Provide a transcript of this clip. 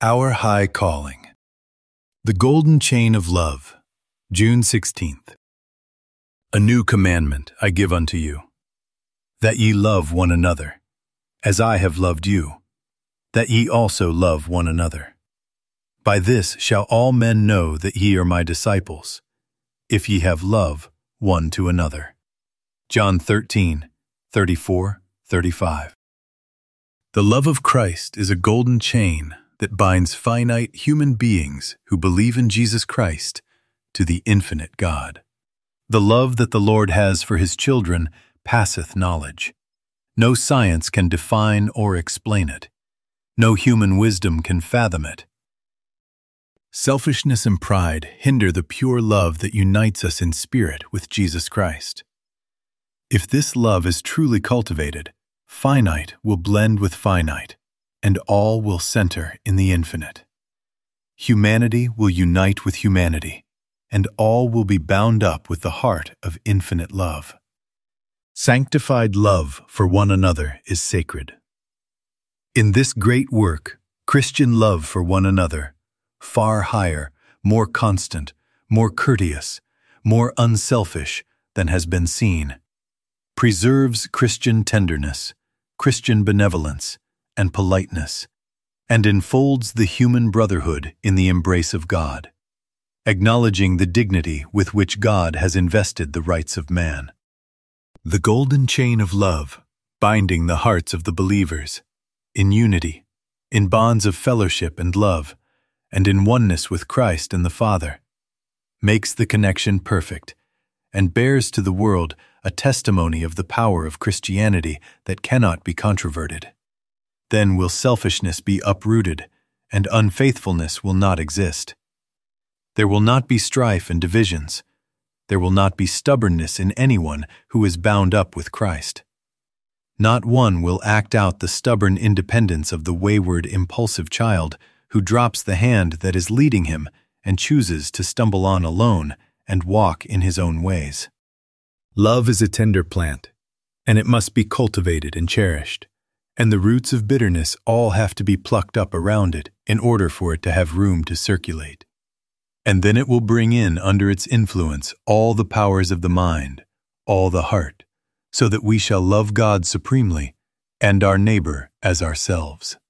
Our High Calling. The Golden Chain of Love, June 16th. A new commandment I give unto you, that ye love one another, as I have loved you, that ye also love one another. By this shall all men know that ye are my disciples, if ye have love one to another. John 13:34-35. The love of Christ is a golden chain that binds finite human beings who believe in Jesus Christ to the infinite God. The love that the Lord has for his children passeth knowledge. No science can define or explain it. No human wisdom can fathom it. Selfishness and pride hinder the pure love that unites us in spirit with Jesus Christ. If this love is truly cultivated, finite will blend with finite, and all will center in the infinite. Humanity will unite with humanity, and all will be bound up with the heart of infinite love. Sanctified love for one another is sacred. In this great work, Christian love for one another, far higher, more constant, more courteous, more unselfish than has been seen, preserves Christian tenderness, Christian benevolence, and politeness, and enfolds the human brotherhood in the embrace of God, acknowledging the dignity with which God has invested the rights of man. The golden chain of love, binding the hearts of the believers, in unity, in bonds of fellowship and love, and in oneness with Christ and the Father, makes the connection perfect, and bears to the world a testimony of the power of Christianity that cannot be controverted. Then will selfishness be uprooted, and unfaithfulness will not exist. There will not be strife and divisions. There will not be stubbornness in anyone who is bound up with Christ. Not one will act out the stubborn independence of the wayward, impulsive child who drops the hand that is leading him and chooses to stumble on alone and walk in his own ways. Love is a tender plant, and it must be cultivated and cherished, and the roots of bitterness all have to be plucked up around it in order for it to have room to circulate. And then it will bring in under its influence all the powers of the mind, all the heart, so that we shall love God supremely and our neighbor as ourselves.